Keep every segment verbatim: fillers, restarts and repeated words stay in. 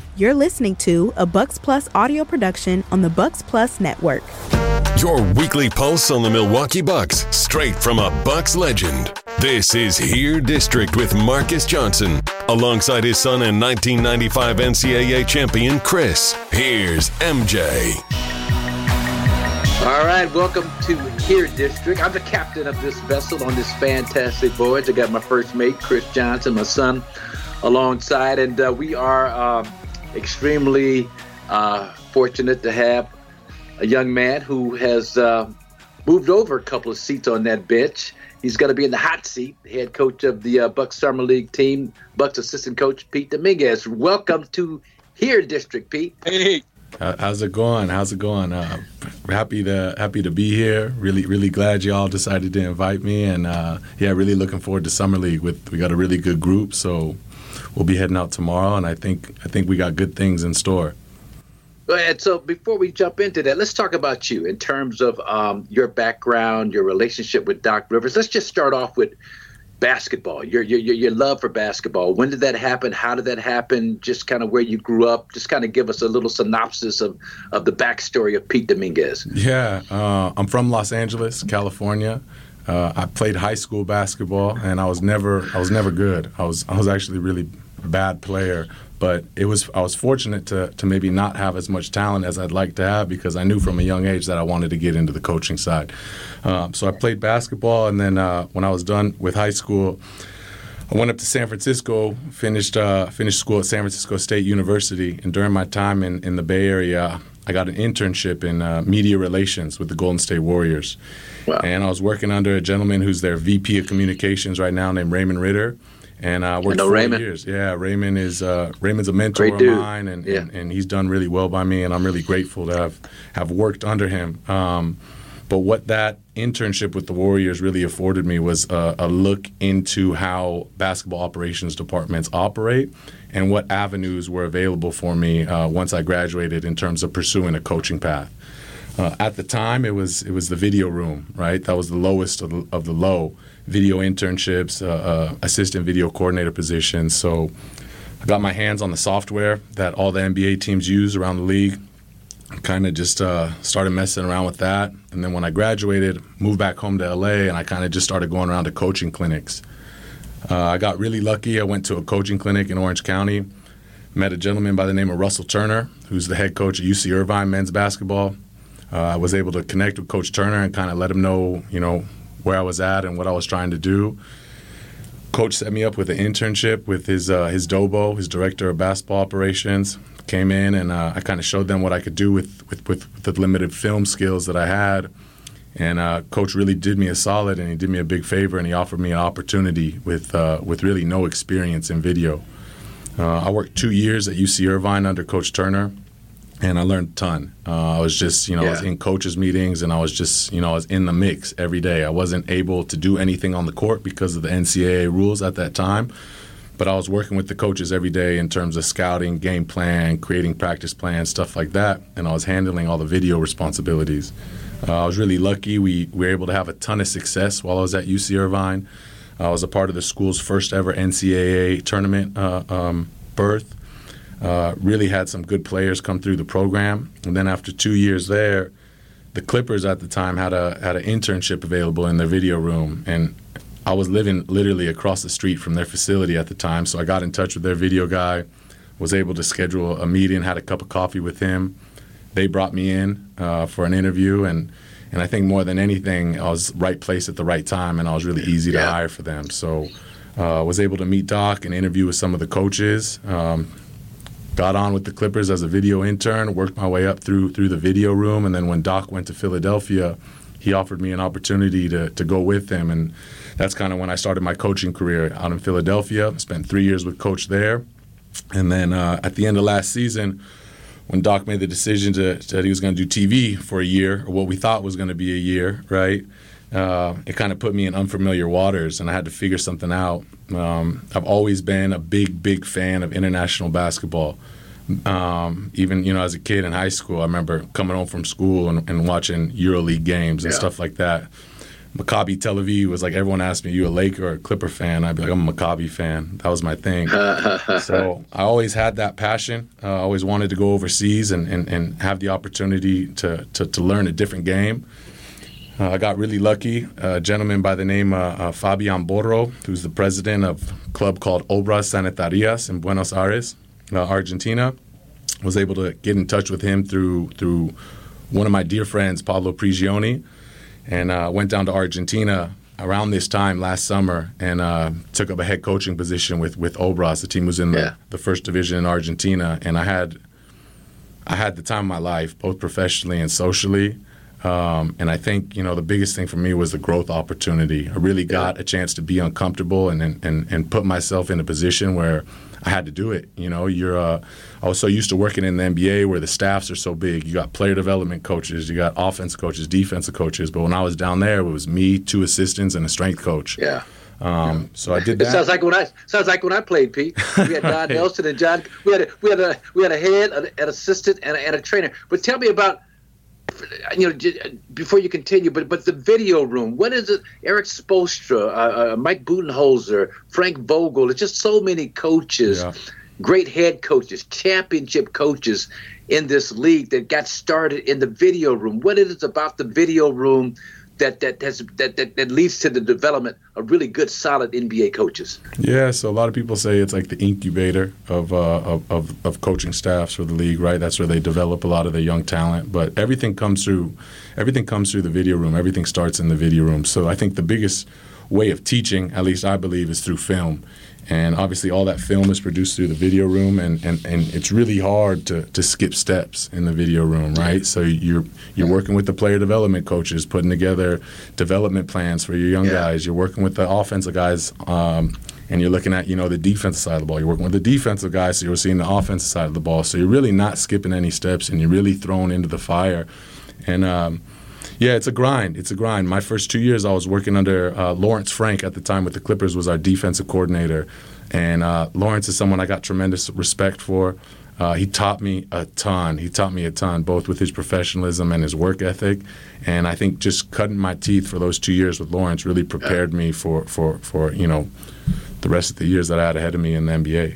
You're listening to a Bucks Plus audio production on the Bucks Plus Network. Your weekly pulse on the Milwaukee Bucks, straight from a Bucks legend. This is Here District with Marcus Johnson, alongside his son and nineteen ninety-five N C double A champion, Chris. Here's M J. All right, welcome to Here District. I'm the captain of this vessel on this fantastic voyage. I got my first mate, Chris Johnson, my son, alongside, and uh, we are uh, extremely uh, fortunate to have a young man who has uh, moved over a couple of seats on that bench. He's going to be in the hot seat, head coach of the uh, Bucks Summer League team, Bucks assistant coach Pete Dominguez. Welcome to Here District, Pete. Hey. How's it going? How's it going? Uh, happy to happy to be here. Really, really glad y'all decided to invite me, and uh, yeah, really looking forward to Summer League. With we got a really good group, so we'll be heading out tomorrow, and I think I think we got good things in store. Go ahead. So before we jump into that, let's talk about you in terms of um, your background, your relationship with Doc Rivers. Let's just start off with basketball, your, your your love for basketball. When did that happen? How did that happen? Just kind of where you grew up. Just kind of give us a little synopsis of, of the backstory of Pete Dominguez. Yeah, uh, I'm from Los Angeles, California. Uh, I played high school basketball, and I was never I was never good. I was I was actually a really bad player. But it was I was fortunate to to maybe not have as much talent as I'd like to have, because I knew from a young age that I wanted to get into the coaching side. Um, so I played basketball, and then uh, when I was done with high school, I went up to San Francisco, finished uh, finished school at San Francisco State University, and during my time in, in the Bay Area, I got an internship in uh, media relations with the Golden State Warriors. Wow. And I was working under a gentleman who's their V P of communications right now named Raymond Ritter. And I uh, worked I four Raymond. years. Yeah, Raymond is uh, Raymond's a mentor Great of dude. mine, and, yeah. and, and he's done really well by me, and I'm really grateful to have, have worked under him. Um, but what that internship with the Warriors really afforded me was a, a look into how basketball operations departments operate and what avenues were available for me uh, once I graduated in terms of pursuing a coaching path. Uh, at the time, it was it was the video room, right? That was the lowest of the, of the low. Video internships, uh, uh, assistant video coordinator positions. So I got my hands on the software that all the N B A teams use around the league. Kind of just uh, started messing around with that. And then when I graduated, moved back home to L A, and I kind of just started going around to coaching clinics. Uh, I got really lucky. I went to a coaching clinic in Orange County, met a gentleman by the name of Russell Turner, who's the head coach at U C Irvine men's basketball. Uh, I was able to connect with Coach Turner and kind of let him know, you know, where I was at and what I was trying to do. Coach set me up with an internship with his uh, his Dobo, his director of basketball operations. Came in, and uh, I kind of showed them what I could do with, with, with the limited film skills that I had. And uh, Coach really did me a solid, and he did me a big favor, and he offered me an opportunity with uh, with really no experience in video. Uh, I worked two years at U C Irvine under Coach Turner. And I learned a ton. Uh, I was just, you know, yeah. I was in coaches' meetings, and I was just, you know, I was in the mix every day. I wasn't able to do anything on the court because of the N C double A rules at that time. But I was working with the coaches every day in terms of scouting, game plan, creating practice plans, stuff like that. And I was handling all the video responsibilities. Uh, I was really lucky. We, we were able to have a ton of success while I was at U C Irvine. I was a part of the school's first ever N C double A tournament uh, um, berth. Uh, really had some good players come through the program. And then after two years there, the Clippers at the time had a had an internship available in their video room. And I was living literally across the street from their facility at the time. So I got in touch with their video guy, was able to schedule a meeting, had a cup of coffee with him. They brought me in uh, for an interview. And, and I think more than anything, I was right place at the right time, and I was really easy to yeah. hire for them. So I uh, was able to meet Doc and interview with some of the coaches. Um, Got on with the Clippers as a video intern, worked my way up through through the video room, and then when Doc went to Philadelphia, he offered me an opportunity to to go with him, and that's kind of when I started my coaching career out in Philadelphia. Spent three years with Coach there, and then uh, at the end of last season, when Doc made the decision to, that he was going to do T V for a year, or what we thought was going to be a year, right? Uh, it kind of put me in unfamiliar waters, and I had to figure something out. Um, I've always been a big, big fan of international basketball. Um, even, you know, as a kid in high school, I remember coming home from school and, and watching EuroLeague games and yeah. stuff like that. Maccabi Tel Aviv was like, everyone asked me, you a Laker or a Clipper fan? I'd be like, I'm a Maccabi fan. That was my thing. So I always had that passion. I uh, always wanted to go overseas and, and, and have the opportunity to, to, to learn a different game. Uh, I got really lucky. A gentleman by the name of uh, uh, Fabian Borro, who's the president of a club called Obras Sanitarias in Buenos Aires, uh, Argentina, was able to get in touch with him through through one of my dear friends, Pablo Prigioni, and uh, went down to Argentina around this time last summer and uh, took up a head coaching position with, with Obras. The team was in the, yeah. the first division in Argentina, and I had I had the time of my life, both professionally and socially. Um, and I think, you know, the biggest thing for me was the growth opportunity. I really got a chance to be uncomfortable and and, and put myself in a position where I had to do it. You know, you're. Uh, I was so used to working in the N B A where the staffs are so big. You got player development coaches, you got offensive coaches, defensive coaches. But when I was down there, it was me, two assistants, and a strength coach. Yeah. Um, so I did that. It sounds like when I sounds like when I played, Pete. We had Don right. Nelson and John. We had a, we had a we had a head, an assistant, and a, and a trainer. But tell me about. You know, before you continue, but but the video room. What is it? Eric Spoelstra, uh, uh, Mike Budenholzer, Frank Vogel. It's just so many coaches, yeah. great head coaches, championship coaches in this league that got started in the video room. What is it about the video room that that has that, that that leads to the development of really good, solid N B A coaches? Yeah, so a lot of people say it's like the incubator of, uh, of of of coaching staffs for the league, right? That's where they develop a lot of their young talent. But everything comes through, everything comes through the video room. Everything starts in the video room. So I think the biggest way of teaching, at least I believe, is through film. And obviously all that film is produced through the video room, and, and, and it's really hard to, to skip steps in the video room, right? So you're you're working with the player development coaches, putting together development plans for your young yeah. guys. You're working with the offensive guys, um, and you're looking at, you know, the defensive side of the ball. You're working with the defensive guys, so you're seeing the offensive side of the ball. So you're really not skipping any steps, and you're really thrown into the fire. And um, yeah, it's a grind. It's a grind. My first two years, I was working under uh, Lawrence Frank at the time with the Clippers, was our defensive coordinator. And uh, Lawrence is someone I got tremendous respect for. Uh, he taught me a ton. He taught me a ton, both with his professionalism and his work ethic. And I think just cutting my teeth for those two years with Lawrence really prepared me for, for, for you know, the rest of the years that I had ahead of me in the N B A.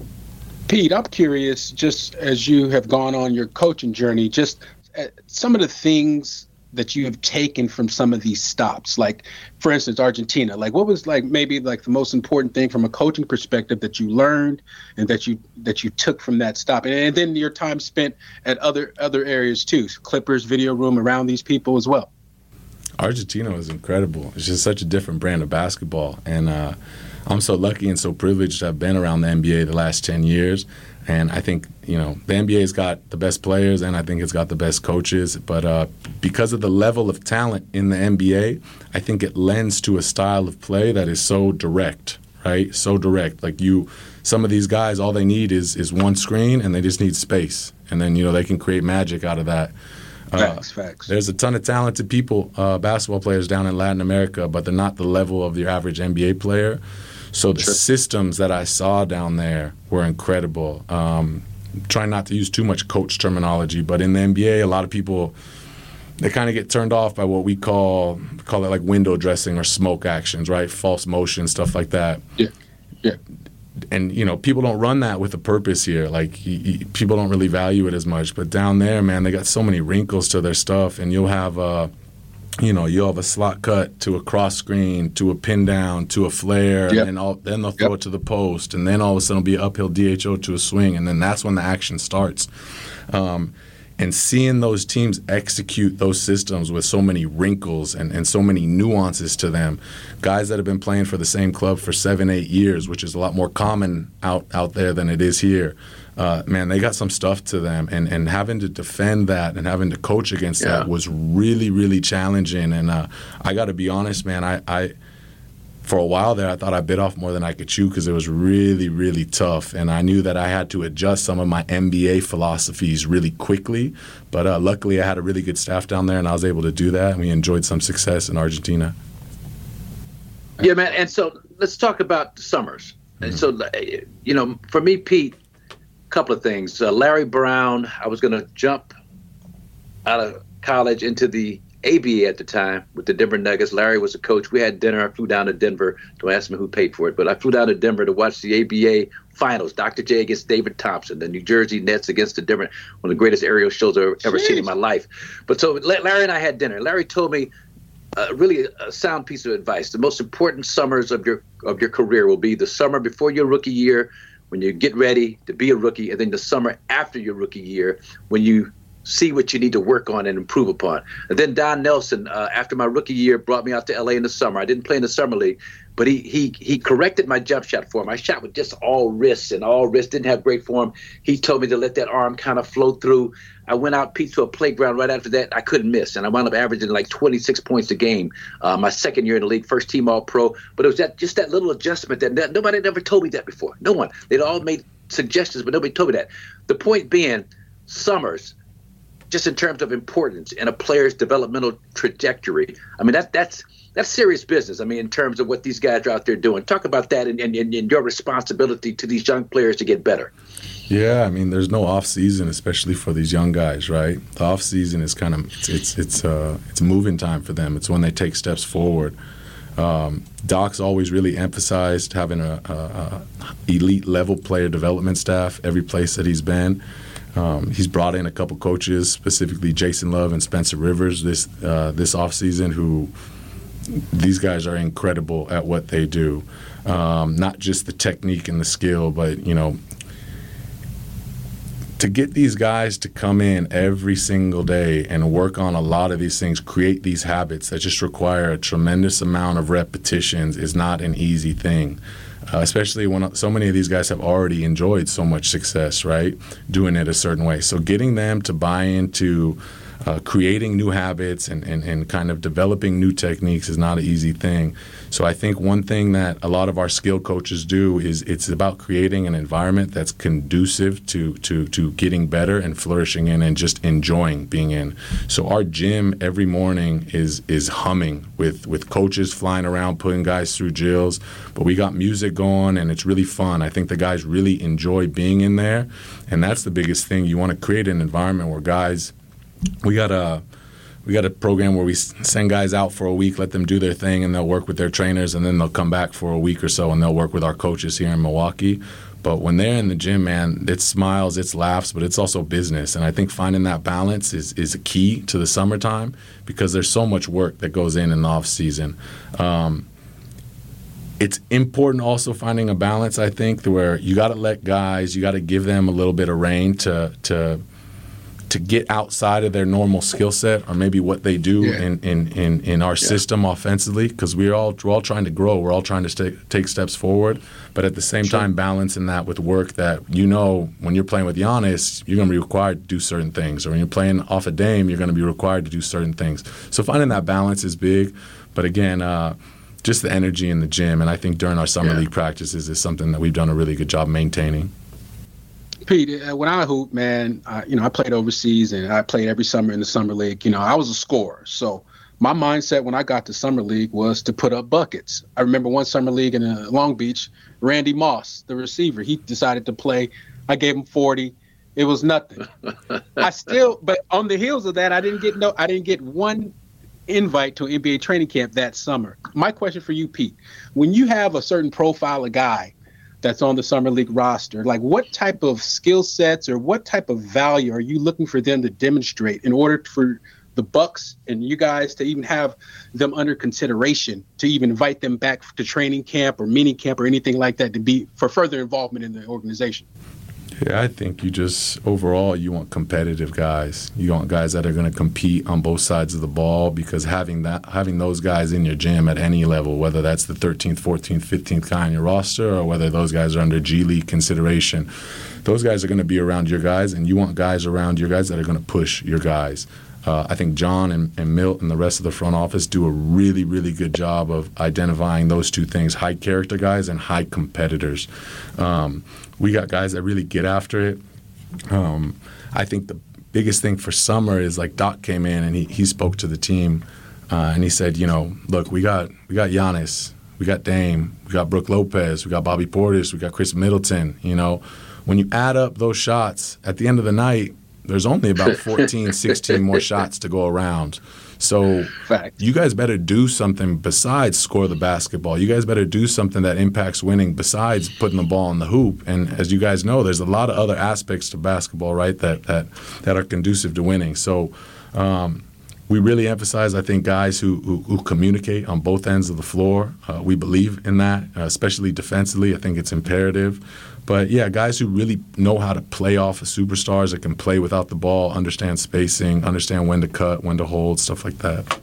Pete, I'm curious, just as you have gone on your coaching journey, just uh, some of the things that you have taken from some of these stops, like, for instance, Argentina. Like, what was like maybe like the most important thing from a coaching perspective that you learned and that you that you took from that stop, and, and then your time spent at other other areas too, Clippers, video room, around these people as well. Argentina was incredible. It's just such a different brand of basketball, and uh, I'm so lucky and so privileged to have been around the N B A the last ten years. And I think, you know, the N B A's got the best players, and I think it's got the best coaches. But uh, because of the level of talent in the N B A, I think it lends to a style of play that is so direct, right? So direct. Like you, some of these guys, all they need is is one screen, and they just need space. And then, you know, they can create magic out of that. Uh, facts, facts. There's a ton of talented people, uh, basketball players down in Latin America, but they're not the level of your average N B A player. So the sure. systems that I saw down there were incredible. Um, trying not to use too much coach terminology, but in the N B A, a lot of people, they kind of get turned off by what we call call it like window dressing or smoke actions, right? False motion, stuff like that. Yeah, yeah. And, you know, people don't run that with a purpose here. Like, he, he, people don't really value it as much. But down there, man, they got so many wrinkles to their stuff, and you'll have uh, – you know, you'll have a slot cut to a cross screen to a pin down to a flare, yep. and then, all, then they'll throw yep. it to the post, and then all of a sudden it'll be an uphill D H O to a swing, and then that's when the action starts. Um, and seeing those teams execute those systems with so many wrinkles and, and so many nuances to them, guys that have been playing for the same club for seven, eight years, which is a lot more common out, out there than it is here. Uh, man, they got some stuff to them, and, and having to defend that and having to coach against yeah. that was really, really challenging. And uh, I got to be honest, man, I, I for a while there, I thought I bit off more than I could chew because it was really, really tough. And I knew that I had to adjust some of my N B A philosophies really quickly. But uh, luckily, I had a really good staff down there, and I was able to do that, and we enjoyed some success in Argentina. Yeah, man, and so let's talk about the summers. Mm-hmm. And so, you know, for me, Pete, couple of things. Uh, Larry Brown, I was going to jump out of college into the A B A at the time with the Denver Nuggets. Larry was the coach. We had dinner. I flew down to Denver. Don't ask me who paid for it, but I flew down to Denver to watch the A B A finals. Doctor J against David Thompson. The New Jersey Nets against the Denver. One of the greatest aerial shows I've ever Jeez. seen in my life. But so Larry and I had dinner. Larry told me uh, really a sound piece of advice. The most important summers of your of your career will be the summer before your rookie year, when you get ready to be a rookie, and then the summer after your rookie year, when you see what you need to work on and improve upon. And then Don Nelson, uh, after my rookie year, brought me out to L A in the summer. I didn't play in the summer league, but he he he corrected my jump shot for him. I shot with just all wrists and all wrists, didn't have great form. He told me to let that arm kind of flow through. I went out, Pete, to a playground right after that. I couldn't miss, and I wound up averaging like twenty-six points a game uh, my second year in the league, first team All-Pro. But it was that just that little adjustment that, that nobody had ever told me that before. No one. They'd all made suggestions, but nobody told me that. The point being, summers, just in terms of importance in a player's developmental trajectory. I mean, that that's that's serious business. I mean, in terms of what these guys are out there doing. Talk about that and, and, and your responsibility to these young players to get better. Yeah, I mean, there's no off season, especially for these young guys, right? The off season is kind of it's it's it's uh it's moving time for them. It's when they take steps forward. Um, Doc's always really emphasized having a, a, a elite level player development staff every place that he's been. Um, he's brought in a couple coaches, specifically Jason Love and Spencer Rivers this uh, this offseason, who these guys are incredible at what they do. Um, not just the technique and the skill, but, you know, to get these guys to come in every single day and work on a lot of these things, create these habits that just require a tremendous amount of repetitions is not an easy thing. Uh, especially when so many of these guys have already enjoyed so much success, right, doing it a certain way. So getting them to buy into uh, creating new habits and, and, and kind of developing new techniques is not an easy thing. So I think one thing that a lot of our skill coaches do is it's about creating an environment that's conducive to, to, to getting better and flourishing in and just enjoying being in. So our gym every morning is is humming with, with coaches flying around, putting guys through drills. But we got music going, and it's really fun. I think the guys really enjoy being in there, and that's the biggest thing. You want to create an environment where guys – we got a we got a program where we send guys out for a week, let them do their thing, and they'll work with their trainers, and then they'll come back for a week or so, and they'll work with our coaches here in Milwaukee. But when they're in the gym, man, it's smiles, it's laughs, but it's also business. And I think finding that balance is, is a key to the summertime because there's so much work that goes in in the off season. Um, it's important also finding a balance, I think, where you got to let guys, you got to give them a little bit of rein to to to get outside of their normal skill set or maybe what they do yeah. in, in, in, in our yeah. system offensively, because we're all we're all trying to grow. We're all trying to stay, take steps forward, but at the same sure. time balancing that with work that, you know, when you're playing with Giannis, you're going to be required to do certain things. Or when you're playing off a Dame, you're going to be required to do certain things. So finding that balance is big. But again, uh, just the energy in the gym, and I think during our summer yeah. league practices is something that we've done a really good job maintaining. Pete, when I hoop, man, uh, you know, I played overseas and I played every summer in the summer league. You know, I was a scorer. So my mindset when I got to summer league was to put up buckets. I remember one summer league in uh, Long Beach, Randy Moss, the receiver, he decided to play. I gave him forty. It was nothing. I still, but on the heels of that, I didn't get no, I didn't get one invite to an N B A training camp that summer. My question for you, Pete, when you have a certain profile of guy that's on the summer league roster, like what type of skill sets or what type of value are you looking for them to demonstrate in order for the Bucks and you guys to even have them under consideration to even invite them back to training camp or mini camp or anything like that to be for further involvement in the organization? Yeah, I think you just overall you want competitive guys. You want guys that are going to compete on both sides of the ball, because having that having those guys in your gym at any level, whether that's the thirteenth, fourteenth, fifteenth guy on your roster or whether those guys are under G League consideration, those guys are going to be around your guys, and you want guys around your guys that are going to push your guys. Uh, I think John and, and Milt and the rest of the front office do a really, really good job of identifying those two things, high character guys and high competitors. Um, we got guys that really get after it. Um, I think the biggest thing for summer is like Doc came in and he, he spoke to the team uh, and he said, you know, look, we got we got Giannis, we got Dame, we got Brook Lopez, we got Bobby Portis, we got Chris Middleton. You know, when you add up those shots at the end of the night, there's only about fourteen, sixteen more shots to go around. So Fact. You guys better do something besides score the basketball. You guys better do something that impacts winning besides putting the ball in the hoop. And as you guys know, there's a lot of other aspects to basketball, right, that that, that are conducive to winning. So um, we really emphasize, I think, guys who, who, who communicate on both ends of the floor. Uh, we believe in that, uh, especially defensively. I think it's imperative. But, yeah, guys who really know how to play off of superstars that can play without the ball, understand spacing, understand when to cut, when to hold, stuff like that.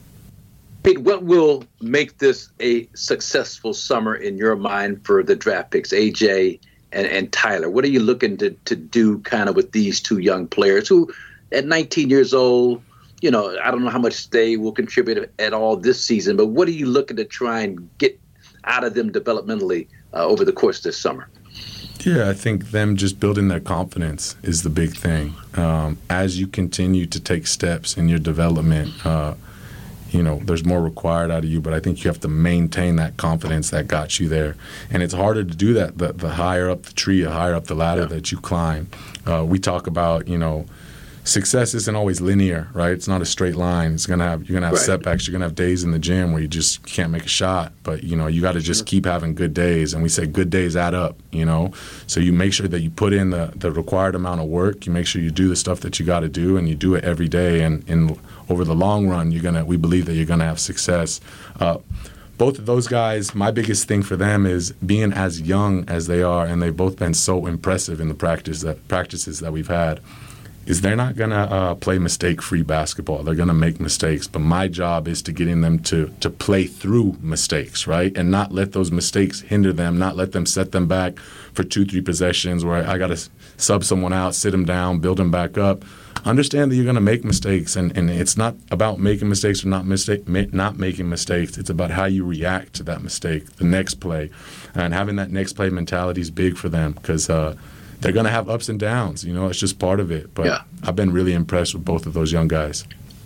Pete, what will make this a successful summer in your mind for the draft picks, A J and, and Tyler? What are you looking to, to do kind of with these two young players who, at nineteen years old, you know, I don't know how much they will contribute at all this season, but what are you looking to try and get out of them developmentally uh, over the course of this summer? Yeah, I think them just building their confidence is the big thing. Um, as you continue to take steps in your development, uh, you know, there's more required out of you, but I think you have to maintain that confidence that got you there. And it's harder to do that the, the higher up the tree, the higher up the ladder yeah. that you climb. Uh, we talk about, you know, success isn't always linear, right? It's not a straight line. It's gonna have you're gonna have right. setbacks. You're gonna have days in the gym where you just can't make a shot. But you know you got to just sure. keep having good days. And we say good days add up. You know, so you make sure that you put in the, the required amount of work. You make sure you do the stuff that you got to do, and you do it every day. And in over the long run, you're gonna we believe that you're gonna have success. Uh, both of those guys, my biggest thing for them is being as young as they are, and they've both been so impressive in the practice that practices that we've had. Is they're not going to uh, play mistake-free basketball. They're going to make mistakes. But my job is to getting them to to play through mistakes, right? And not let those mistakes hinder them, not let them set them back for two, three possessions where I got to sub someone out, sit them down, build them back up. Understand that you're going to make mistakes, and, and it's not about making mistakes or not mistake, ma- not making mistakes. It's about how you react to that mistake, the next play. And having that next play mentality is big for them because uh, – they're going to have ups and downs. You know, it's just part of it. But yeah. I've been really impressed with both of those young guys.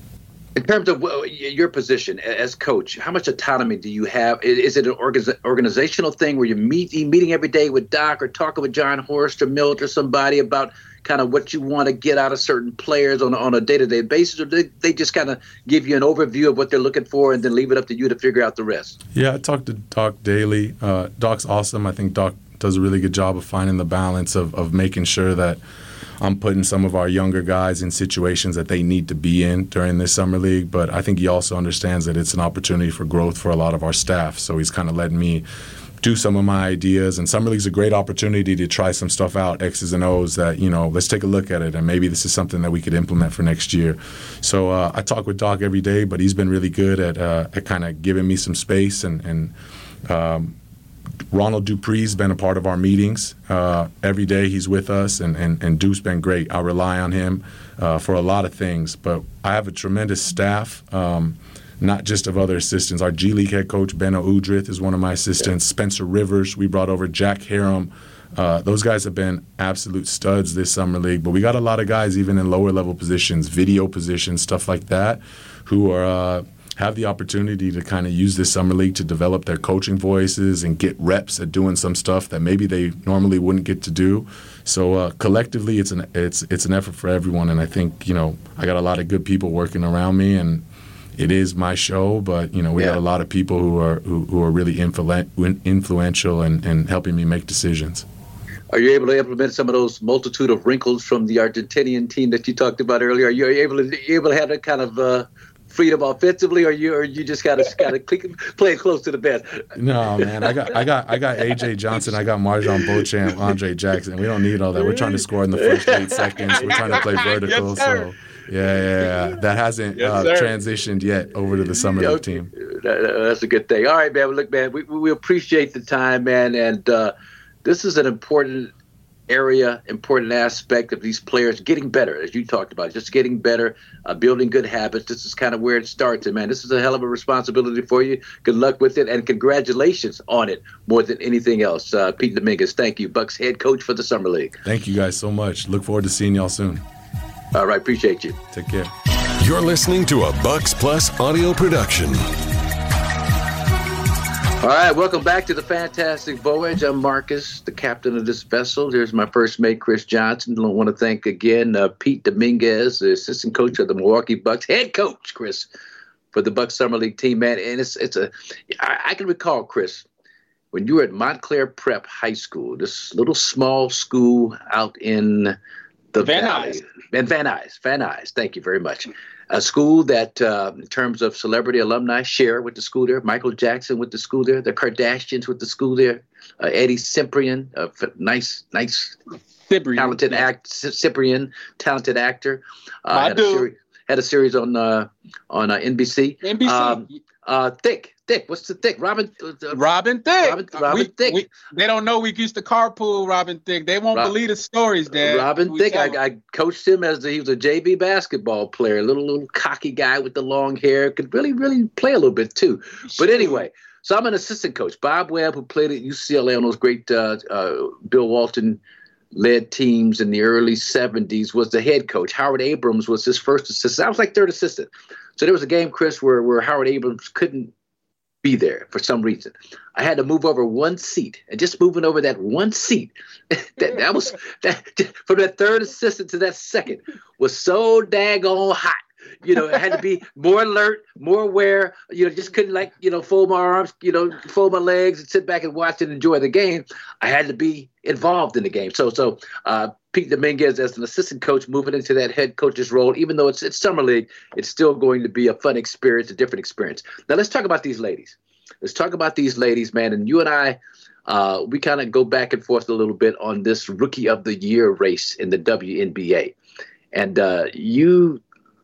In terms of your position as coach, how much autonomy do you have? Is it an organizational thing where you're meet, meeting every day with Doc or talking with John Horst or Milt or somebody about kind of what you want to get out of certain players on, on a day-to-day basis? Or do they just kind of give you an overview of what they're looking for and then leave it up to you to figure out the rest? Yeah, I talk to Doc daily. Uh, Doc's awesome. I think Doc does a really good job of finding the balance of, of making sure that I'm putting some of our younger guys in situations that they need to be in during this summer league. But I think he also understands that it's an opportunity for growth for a lot of our staff. So he's kind of letting me do some of my ideas. And summer league's a great opportunity to try some stuff out, X's and O's that, you know, let's take a look at it. And maybe this is something that we could implement for next year. So uh, I talk with Doc every day, but he's been really good at, uh, at kind of giving me some space and, and um, Ronald Dupree's been a part of our meetings. Uh, every day he's with us, and, and, and Duke's been great. I rely on him uh, for a lot of things. But I have a tremendous staff, um, not just of other assistants. Our G League head coach, Benno Udrith, is one of my assistants. Yeah. Spencer Rivers, we brought over Jack Harum. Uh, those guys have been absolute studs this summer league. But we got a lot of guys even in lower level positions, video positions, stuff like that, who are uh, – have the opportunity to kind of use this summer league to develop their coaching voices and get reps at doing some stuff that maybe they normally wouldn't get to do. So uh, collectively, it's an it's it's an effort for everyone, and I think you know I got a lot of good people working around me, and it is my show. But you know we yeah. got a lot of people who are who, who are really influ- influential and, and helping me make decisions. Are you able to implement some of those multitude of wrinkles from the Argentinian team that you talked about earlier? Are you able to you able to have that kind of uh, freedom offensively, or you or you just gotta gotta play it close to the vest? No, man. I got I got I got A J Johnson. I got Marjon Beauchamp, Andre Jackson. We don't need all that. We're trying to score in the first eight seconds. We're trying to play vertical. Yes, so yeah, yeah, yeah. That hasn't yes, uh, transitioned yet over to the summer league team. That, that's a good thing. All right, man. Well, look, man, we we appreciate the time, man, and uh, this is an important area, important aspect of these players getting better, as you talked about, just getting better, uh, building good habits. This is kind of where it starts. And, man, this is a hell of a responsibility for you. Good luck with it, and congratulations on it more than anything else. Uh, Pete Dominguez, thank you, Bucks head coach for the Summer League. Thank you guys so much. Look forward to seeing y'all soon. All right, appreciate you. Take care. You're listening to a Bucks Plus audio production. All right, welcome back to the Fantastic Voyage. I'm Marcus, the captain of this vessel. Here's my first mate, Chris Johnson. I want to thank again uh, Pete Dominguez, the assistant coach of the Milwaukee Bucks, head coach, Chris, for the Bucks Summer League team, man. And it's it's a I, I can recall, Chris, when you were at Montclair Prep High School, this little small school out in the Van Valley. Nuys. And Van Nuys, Van Nuys. Thank you very much. A school that, uh, in terms of celebrity alumni, Cher with the school there, Michael Jackson with the school there, the Kardashians with the school there, uh, Eddie Ciprian, a f- nice, nice, Cyprian, talented yeah. act, Cyprian, talented actor. Uh, I had, a do. seri- had a series on uh, on uh, N B C. N B C. Um, uh, Thick, Thick. What's the Thick? Robin. Uh, Robin Thicke. Robin- Robin we, Thicke. we- they don't know we used to carpool Robin Thicke. They won't Rob- believe the stories, Dad. Robin We Thicke. tell 'em. I, I coached him as the, he was a J V basketball player, a little little cocky guy with the long hair, could really really play a little bit too. But anyway, so I'm an assistant coach. Bob Webb, who played at U C L A on those great uh, uh, Bill Walton led teams in the early seventies, was the head coach. Howard Abrams was his first assistant. I was like third assistant. So there was a game, Chris, where where Howard Abrams couldn't be there for some reason. I had to move over one seat, and just moving over that one seat, that, that was that from that third assistant to that second was so daggone hot. You know, it had to be more alert, more aware. You know, just couldn't like, you know, fold my arms, you know, fold my legs and sit back and watch and enjoy the game. I had to be involved in the game. So, so uh, Pete Dominguez as an assistant coach moving into that head coach's role, even though it's, it's summer league, it's still going to be a fun experience, a different experience. Now, let's talk about these ladies. Let's talk about these ladies, man. And you and I, uh, we kind of go back and forth a little bit on this Rookie of the Year race in the W N B A. And uh, you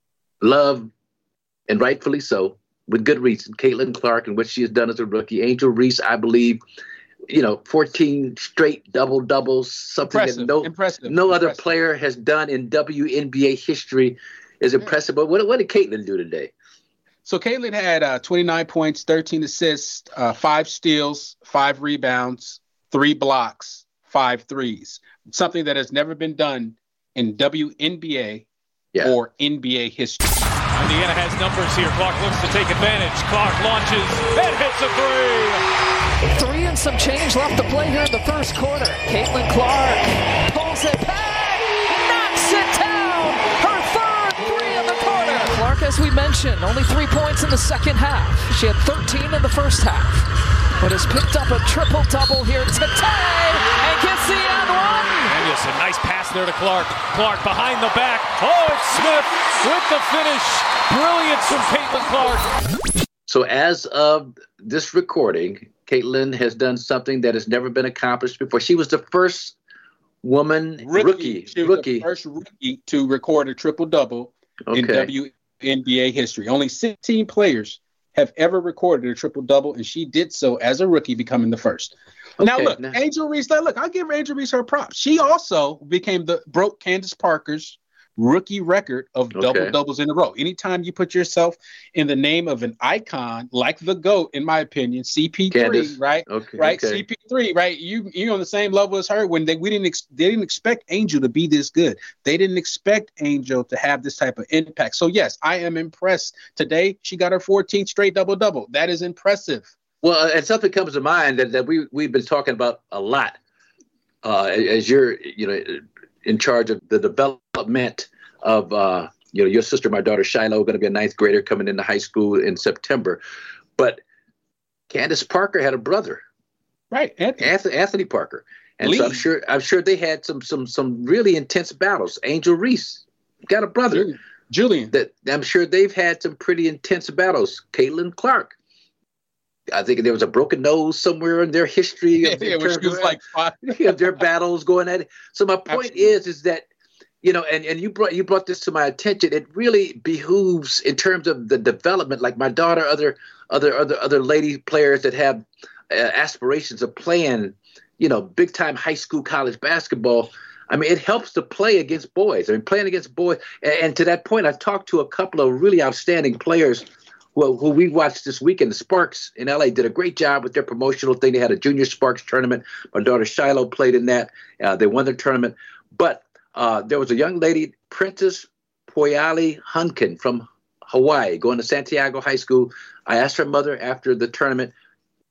love, and rightfully so, with good reason, Caitlin Clark and what she has done as a rookie. Angel Reese, I believe, you know, fourteen straight double-doubles, something Impressive, that no, impressive, no other impressive. player has done in W N B A history is impressive. But what, what did Caitlin do today? So Caitlin had uh, twenty-nine points, thirteen assists, uh, five steals, five rebounds, three blocks, five threes. Something that has never been done in W N B A Yeah. or N B A history. Indiana has numbers here. Clark looks to take advantage. Clark launches and hits a three. Three and some change left to play here in the first quarter. Caitlin Clark pulls it back, knocks it down. Her third three in the quarter. Clark, as we mentioned, only three points in the second half. She had thirteen in the first half, but has picked up a triple-double here today and gets the end one. And yes, a nice pass there to Clark. Clark behind the back. Oh, it's Smith with the finish. Brilliance from Caitlin Clark. So as of this recording, Caitlin has done something that has never been accomplished before. She was the first woman rookie, rookie, She was rookie. the first rookie to record a triple-double in Okay. W N B A history. Only sixteen players have ever recorded a triple-double, and she did so as a rookie, becoming the first. Now, Okay, look, now- Angel Reese, like, look, I'll give Angel Reese her props. She also became the broke Candace Parker's rookie record of Okay. double doubles in a row. Anytime you put yourself in the name of an icon like the GOAT, in my opinion, C P three, Candace. right? Okay, Right, okay. C P three, right? You you're on the same level as her. When they we didn't ex- they didn't expect Angel to be this good. They didn't expect Angel to have this type of impact. So yes, I am impressed. Today she got her fourteenth straight double double. That is impressive. Well, and something comes to mind that, that we we've been talking about a lot. Uh, as you're, you know, in charge of the development of, uh, you know, your sister, my daughter Shiloh, going to be a ninth grader coming into high school in September. But Candace Parker had a brother, Right, Anthony. Anthony, Anthony Parker, and so I'm Lee. sure I'm sure they had some some some really intense battles. Angel Reese got a brother. Julian. Julian. That I'm sure they've had some pretty intense battles. Caitlin Clark. I think there was a broken nose somewhere in their history. Yeah, Of, yeah, when she was like five. of their battles going at it. So my point Absolutely. is, is that, you know, and, and you brought you brought this to my attention. It really behooves in terms of the development, like my daughter, other other other other lady players that have uh, aspirations of playing, you know, big time high school, college basketball. I mean, it helps to play against boys. I mean, playing against boys. And, and to that point, I talked to a couple of really outstanding players who, who we watched this weekend. The Sparks in L A did a great job with their promotional thing. They had a Junior Sparks tournament. My daughter Shiloh played in that. Uh, they won their tournament. But uh, there was a young lady, Princess Poyali Hunkin from Hawaii, going to Santiago High School. I asked her mother after the tournament,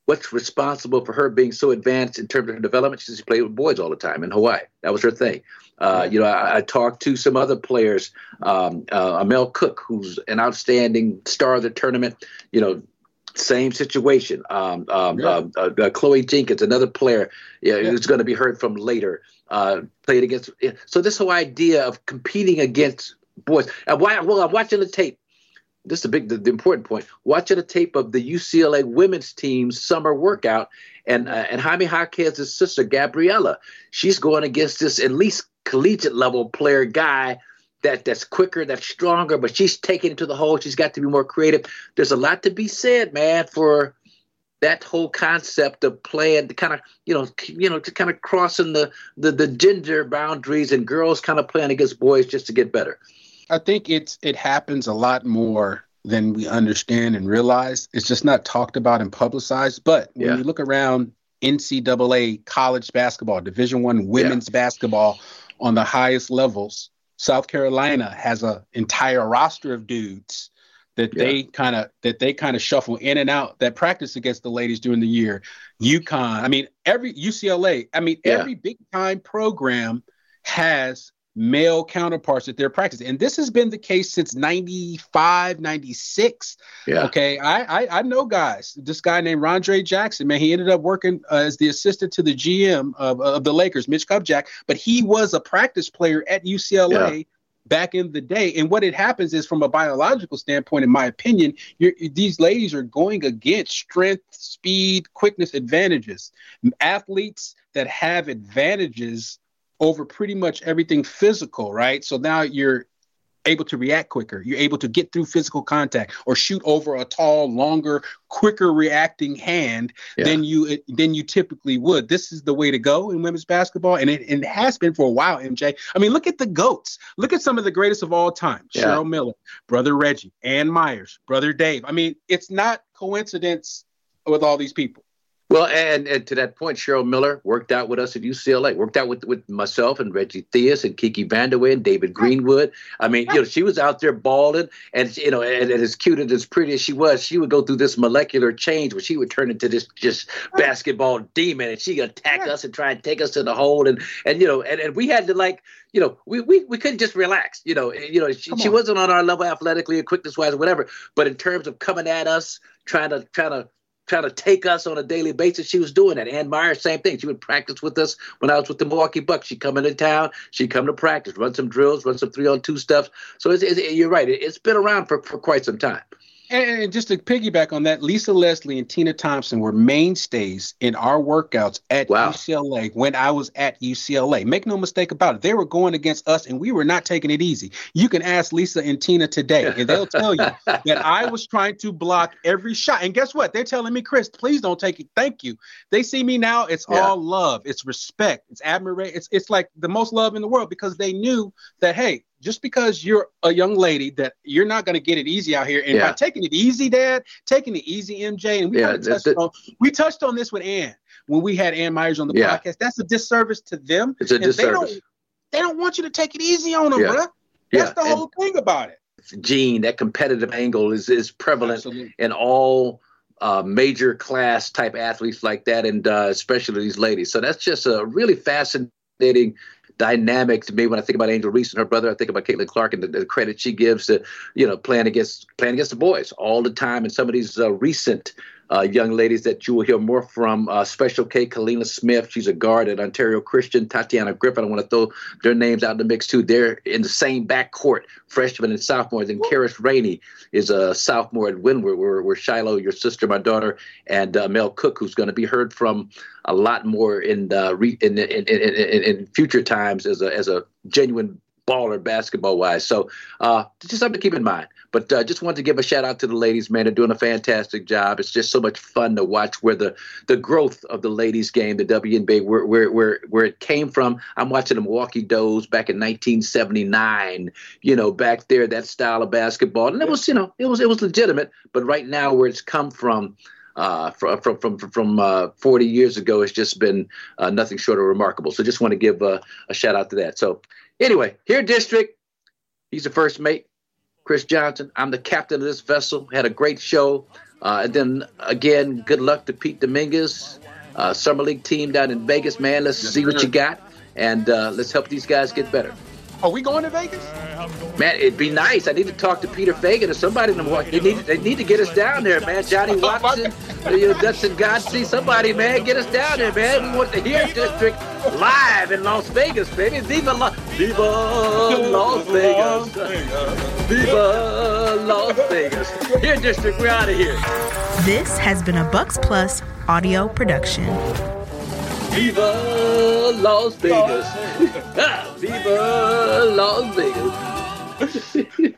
what's responsible for her being so advanced in terms of her development. She played with boys all the time in Hawaii. That was her thing. Uh, you know, I, I talked to some other players, um, uh, Amel Cook, who's an outstanding star of the tournament. You know, same situation. Um, um, yeah. uh, uh, uh, Chloe Jenkins, another player, yeah, yeah. who's going to be heard from later, uh, played against. So this whole idea of competing against boys. And why, well, I'm watching the tape. This is the big, the, the important point. Watching a tape of the U C L A women's team's summer workout, and uh, and Jaime Jaquez's sister Gabriella, she's going against this at least collegiate level player guy that that's quicker, that's stronger, but she's taking it to the hole. She's got to be more creative. There's a lot to be said, man, for that whole concept of playing, kind of, you know, you know, kind of crossing the, the the gender boundaries and girls kind of playing against boys just to get better. I think it's it happens a lot more than we understand and realize. It's just not talked about and publicized. But when yeah. you look around N C double A college basketball, Division One women's yeah. basketball on the highest levels, South Carolina has an entire roster of dudes that yeah. they kind of that they kind of shuffle in and out that practice against the ladies during the year. UConn, I mean, every U C L A, I mean, yeah. every big time program has male counterparts at their practice. And this has been the case since ninety-five, ninety-six. Yeah. Okay. I, I I know guys, this guy named Rondre Jackson, man, he ended up working uh, as the assistant to the G M of, of the Lakers, Mitch Kupchak, but he was a practice player at U C L A yeah. back in the day. And what it happens is, from a biological standpoint, in my opinion, you're, these ladies are going against strength, speed, quickness advantages. Athletes that have advantages over pretty much everything physical, right? So now you're able to react quicker. You're able to get through physical contact or shoot over a tall, longer, quicker reacting hand yeah. than you than you typically would. This is the way to go in women's basketball, and it, it has been for a while, M J. I mean, look at the GOATs. Look at some of the greatest of all time. Yeah. Cheryl Miller, Brother Reggie, Ann Myers, Brother Dave. I mean, it's not coincidence with all these people. Well, and, and to that point, Cheryl Miller worked out with us at U C L A, worked out with, with myself and Reggie Theus and Kiki Vanderway and David Greenwood. I mean, you know, she was out there balling, and, you know, and, and as cute and as pretty as she was, she would go through this molecular change where she would turn into this just basketball demon, and she'd attack us and try and take us to the hole. And, and you know, and, and we had to, like, you know, we, we, we couldn't just relax. You know, you know, she, she wasn't on our level athletically or quickness-wise or whatever, but in terms of coming at us, trying to, trying to, trying to take us on a daily basis, she was doing that. Ann Myers, same thing. She would practice with us when I was with the Milwaukee Bucks. She'd come into town. She'd come to practice, run some drills, run some three-on-two stuff. So it's, it's, you're right. It, it's been around for, for quite some time. And just to piggyback on that, Lisa Leslie and Tina Thompson were mainstays in our workouts at wow. U C L A when I was at U C L A. Make no mistake about it. They were going against us, and we were not taking it easy. You can ask Lisa and Tina today, and they'll tell you that I was trying to block every shot. And guess what? They're telling me, Chris, please don't take it. Thank you. They see me now. It's yeah. all love. It's respect. It's admiration. It's, it's like the most love in the world, because they knew that, hey, just because you're a young lady, that you're not going to get it easy out here. And yeah. by taking it easy, Dad, taking it easy, M J, and we yeah, touched that, on, we touched on this with Ann when we had Ann Myers on the yeah. podcast. That's a disservice to them. It's a and disservice. They don't, they don't want you to take it easy on them, yeah. bro. That's yeah. the whole and thing about it. Gene, that competitive angle is, is prevalent Absolutely. in all uh, major class type athletes like that, and uh, especially these ladies. So that's just a really fascinating dynamic to me when I think about Angel Reese and her brother. I think about Caitlin Clark and the, the credit she gives to, you know, playing against playing against the boys all the time. And some of these uh, recent uh, young ladies that you will hear more from, uh, Special K, Kalina Smith. She's a guard at Ontario Christian. Tatiana Griffin. I want to throw their names out in the mix too. They're in the same backcourt, freshman and sophomore. Then Karis Rainey is a sophomore at Windward, where, where Shiloh, your sister, my daughter, and uh, Mel Cook, who's going to be heard from a lot more in the re, in, in, in, in in future times as a as a genuine baller basketball wise. So uh, just something to keep in mind. But uh, just wanted to give a shout out to the ladies, man. They're doing a fantastic job. It's just so much fun to watch where the the growth of the ladies game, the W N B A, where where where where it came from. I'm watching the Milwaukee Does back in nineteen seventy-nine. You know, back there, that style of basketball, and it was, you know, it was it was legitimate. But right now, where it's come from. Uh, from from from from uh, forty years ago, it's just been uh, nothing short of remarkable. So just want to give uh, a shout out to that. So anyway, here District, he's the first mate, Chris Johnson. I'm the captain of this vessel. Had a great show. Uh, and then, again, good luck to Pete Dominguez, uh, Summer League team down in Vegas, man. Let's see what you got, and uh, let's help these guys get better. Are we going to Vegas? Man, it'd be nice. I need to talk to Peter Fagan or somebody in the morning. They need, they need to get us down there, man. Johnny Watson, you know, Dustin Godsey, somebody, man, get us down there, man. We want the Here District live in Las Vegas, baby. Viva, La- Viva Las Vegas. Viva Las Vegas. Here District, we're out of here. This has been a Bucks Plus audio production. Viva Las Vegas. Viva Las Vegas.